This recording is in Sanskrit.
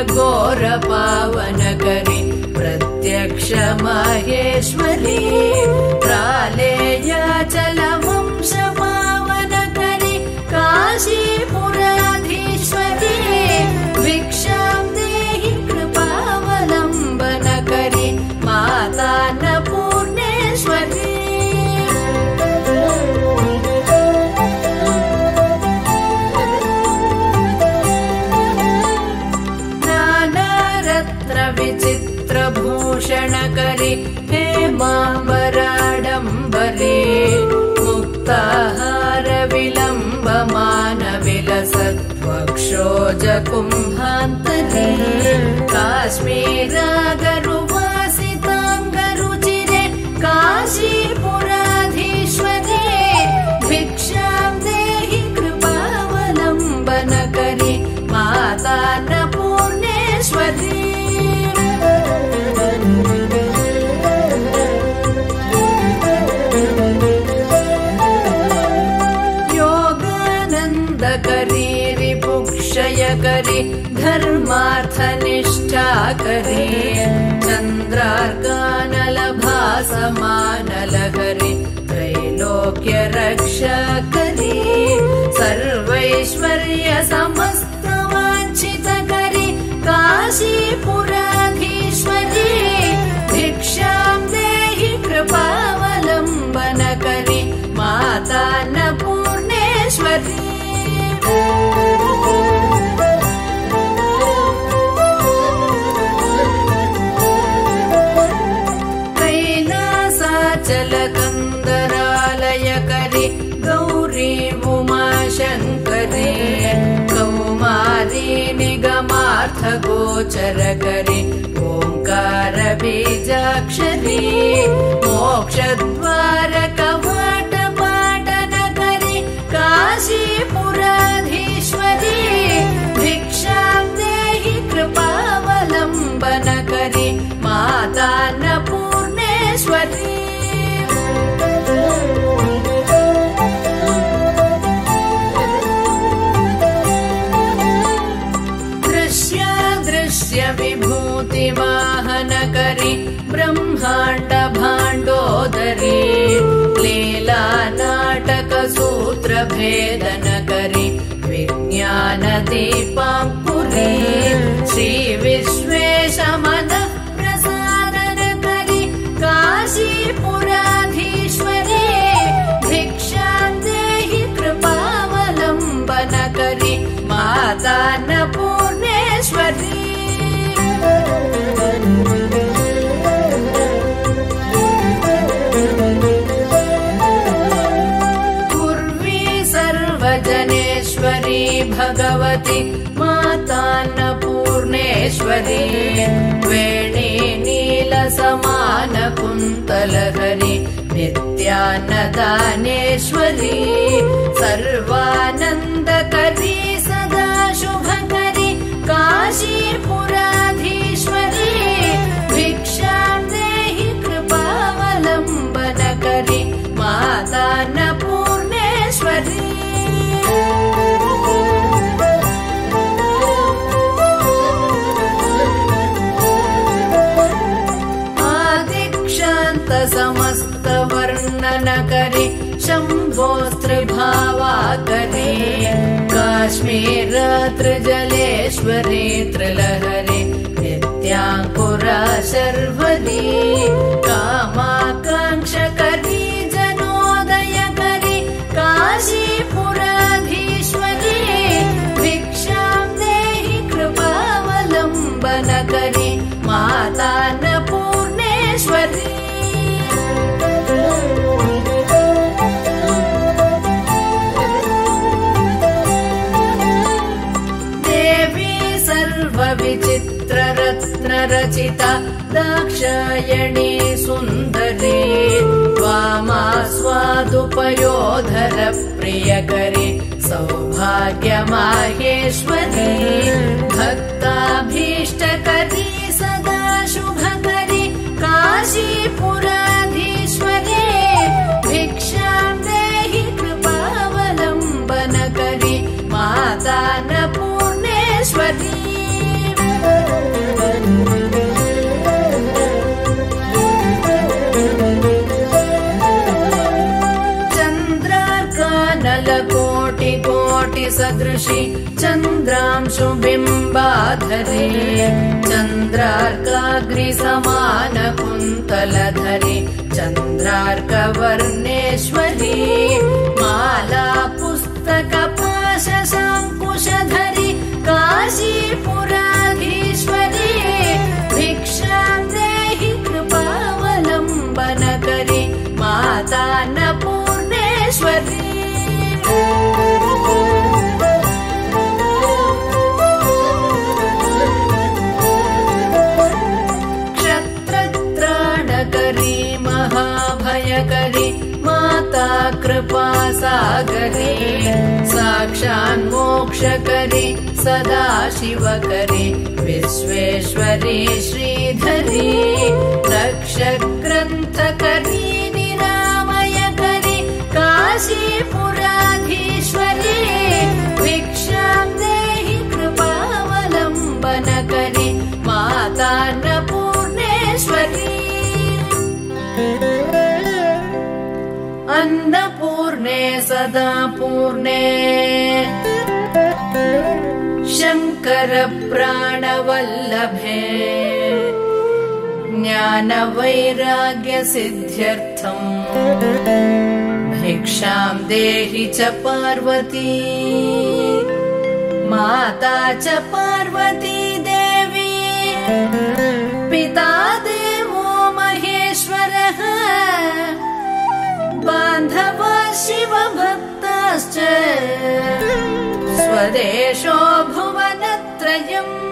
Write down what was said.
घोर पावनकरी प्रत्यक्ष महेश्वरी प्रालेयाचल वंश पावनकरी काशीपुराधीश्वरी भिक्षां देहि कृपावलम्बनकरी मातान्नपूर्णेश्वरी विचित्रभूषणकरी हेमाम्बराडम्बरी मुक्ताहार विलम्बमानविलसत्वक्षोजकुम्भान्तरी काश्मीरागरुवासिताङ्गरुचिरे काशीपुराधीश्वरी भिक्षां देहि कृपावलम्बनकरी मातान्नपूर्णेश्वरी योगानन्दकरी रिपुक्षयकरी धर्मार्थनिष्ठाकरी चन्द्रार्कानलभासमानलहरी त्रैलोक्यरक्षाकरी सर्वैश्वर्य समस्तवाञ्छितकरी काशीपुराधीश्वरी भिक्षां देहि कृपावलम्बनकरी मातान्नपूर्णेश्वरी कैलासाचलकन्दरालयकरी गौरी उमाशङ्करी कौमारी निगमार्थगोचरकरी ओङ्कार बीजाक्षरी मोक्षद्वारकवाटपाटनकरी काशीपुराधीश्वरी भिक्षां देहि कृपावलम्बनकरी मातान्नपूर्णेश्वरी विभूतिवाहनकरी ब्रह्माण्ड भाण्डोदरी लीला नाटकसूत्रभेदनकरी विज्ञानदीपाङ्कुरी श्रीविश्वेशमनः प्रसादनकरी काशीपुराधीश्वरी भिक्षां देहि कृपावलम्बनकरी मातान्नपूर्णेश्वरी पूर्वी सर्वजनेश्वरी भगवती मातान्नपूर्णेश्वरी वेणी नीलसमानकुन्तलहरी नित्यान्नदानेश्वरी सर्वानन्दकरी सदा शुभकरी काशीपुराधीश्वरी भिक्षां देहि कृपावलम्बनकरी मातान्नपूर्णेश्वरी आदिक्षान्तसमस्तवर्णनकरी शम्भोस्त्रिभावाकरी काश्मीरात्रिजलेश्वरी त्रिलहरी नित्याङ्कुरा शर्वरी कामाकाङ्क्षकरी जनोदयकरी काशीपुराधीश्वरी भिक्षां देहि कृपावलम्बनकरी मातान्नपूर्णेश्वरी विचित्ररत्नरचिता दाक्षायणी सुन्दरी वामास्वादुपयोधर प्रियकरी सौभाग्यमाहेश्वरी भक्ताभीष्टकरी सदा शुभकरी काशीपुराधीश्वरी भिक्षां देहि कृपावलम्बनकरी मातान्नपूर्णेश्वरी सदृशि चन्द्रांशुबिम्बाधरे चन्द्रार्काग्निसमानकुन्तलधरे चन्द्रार्कवर्णेश्वरी माला पुस्तकपाशशाङ्कुशधरि काशीपुराधीश्वरी भिक्षां देहि कृपावलम्बनकरि माता अन्नपूर्णेश्वरी क्षत्रत्राणकरी महाभयकरी माता कृपासागरी साक्षान्मोक्षकरी सदाशिवकरी विश्वेश्वरी श्रीधरी रक्षग्रन्थकरी निरामयकरी काशीपुराधीश्वरी भिक्षां देहि कृपावलम्बनकरी माता अन्नपूर्णेश्वरी अन्नपूर्णे सदा पूर्णे शङ्करप्राणवल्लभे ज्ञानवैराग्यसिद्ध्यर्थम् भिक्षां देहि च पार्वती माता च पार्वती देवी पिता देवो महेश्वरः बान्धवा शिवभक्ताश्च स्वदेशो भुवनत्रयम्